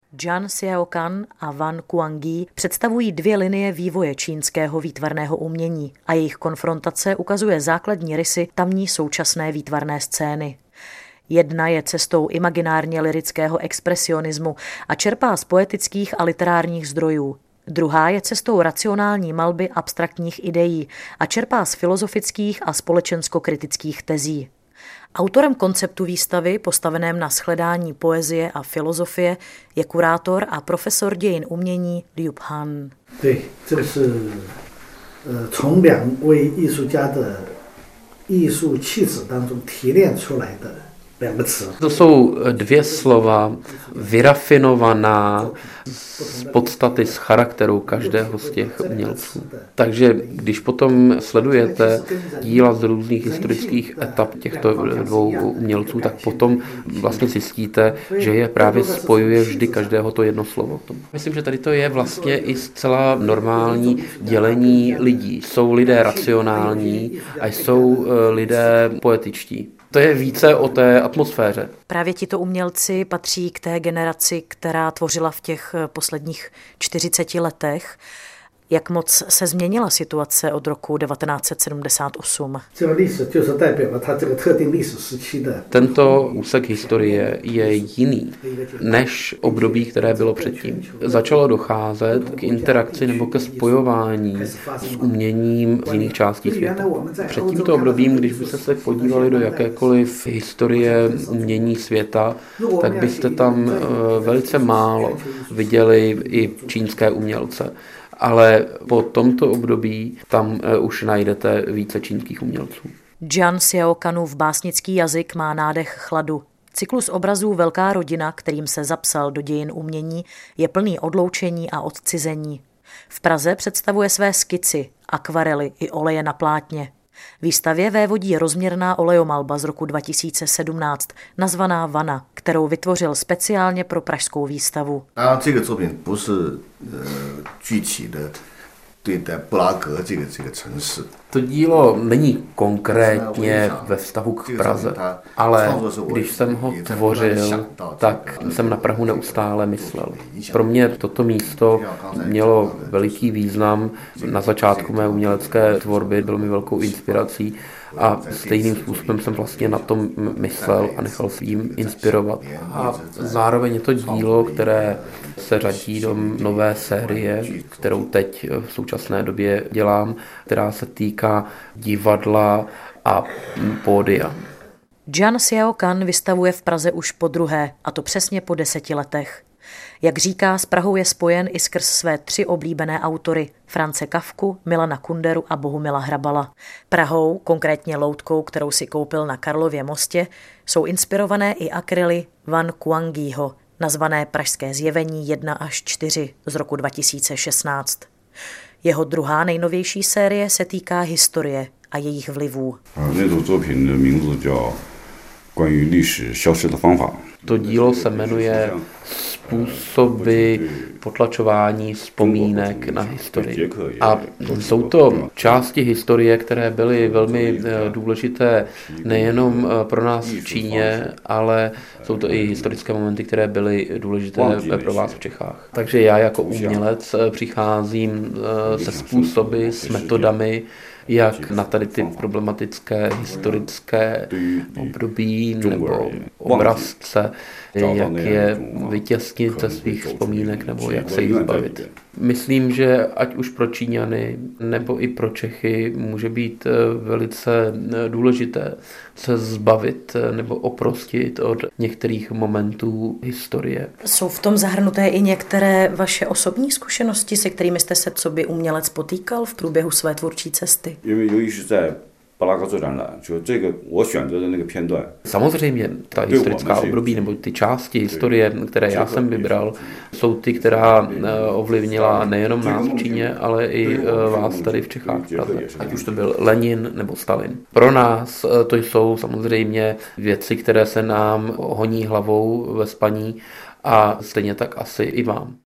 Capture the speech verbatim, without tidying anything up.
Jian Xiaocan a Wan Kuangyi představují dvě linie vývoje čínského výtvarného umění a jejich konfrontace ukazuje základní rysy tamní současné výtvarné scény. Jedna je cestou imaginárně lyrického expresionismu a čerpá z poetických a literárních zdrojů. Druhá je cestou racionální malby abstraktních ideí a čerpá z filozofických a společensko-kritických tezí. Autorem konceptu výstavy, postaveném na shledání poezie a filozofie, je kurátor a profesor dějin umění Liu Han. To jsou dvě slova vyrafinovaná z podstaty, z charakteru každého z těch umělců. Takže když potom sledujete díla z různých historických etap těchto dvou umělců, tak potom vlastně zjistíte, že je právě spojuje vždy každého to jedno slovo. Myslím, že tady to je vlastně i zcela normální dělení lidí. Jsou lidé racionální a jsou lidé poetičtí. To je více o té atmosféře. Právě tito umělci patří k té generaci, která tvořila v těch posledních čtyřiceti letech. Jak moc se změnila situace od roku devatenáct set sedmdesát osm? Tento úsek historie je jiný než období, které bylo předtím. Začalo docházet k interakci nebo ke spojování s uměním z jiných částí světa. Před tímto obdobím, když byste se podívali do jakékoliv historie umění světa, tak byste tam velice málo viděli i čínské umělce. Ale po tomto období tam už najdete více čínských umělců. Jian Xiaocanův básnický jazyk má nádech chladu. Cyklus obrazů Velká rodina, kterým se zapsal do dějin umění, je plný odloučení a odcizení. V Praze představuje své skici, akvarely i oleje na plátně. Výstavě vévodí rozměrná olejomalba z roku dva tisíce sedmnáct, nazvaná Vana, kterou vytvořil speciálně pro pražskou výstavu. To dílo není konkrétně ve vztahu k Praze, ale když jsem ho tvořil, tak jsem na Prahu neustále myslel. Pro mě toto místo mělo veliký význam. Na začátku mé umělecké tvorby bylo mi velkou inspirací a stejným způsobem jsem vlastně na tom myslel a nechal se jím inspirovat. A zároveň je to dílo, které se řadí do nové série, kterou teď v současné době dělám, která se týká divadla a pódia. Jian Xiaocan vystavuje v Praze už po druhé, a to přesně po deseti letech. Jak říká, s Prahou je spojen i skrz své tři oblíbené autory, France Kafku, Milana Kunderu a Bohumila Hrabala. Prahou, konkrétně loutkou, kterou si koupil na Karlově mostě, jsou inspirované i akryly Wan Kuangyiho, nazvané Pražské zjevení jedna až čtyři z roku dva tisíce šestnáct. Jeho druhá nejnovější série se týká historie a jejich vlivů. To dílo se jmenuje Způsoby potlačování vzpomínek na historii. A jsou to části historie, které byly velmi důležité nejenom pro nás v Číně, ale jsou to i historické momenty, které byly důležité pro vás v Čechách. Takže já jako umělec přicházím se způsoby, s metodami, jak na tady ty problematické historické období nebo obrazce, jak je vytěsnit ze svých vzpomínek nebo jak se jich zbavit. Myslím, že ať už pro Číňany nebo i pro Čechy může být velice důležité se zbavit nebo oprostit od některých momentů historie. Jsou v tom zahrnuté i některé vaše osobní zkušenosti, se kterými jste se coby umělec potýkal v průběhu své tvůrčí cesty? Samozřejmě, ta historická období nebo ty části historie, které já jsem vybral, jsou ty, která ovlivnila nejenom nás v Číně, ale i vás tady v Čechách v Praze. Ať už to byl Lenin nebo Stalin. Pro nás to jsou samozřejmě věci, které se nám honí hlavou ve spaní a stejně tak asi i vám.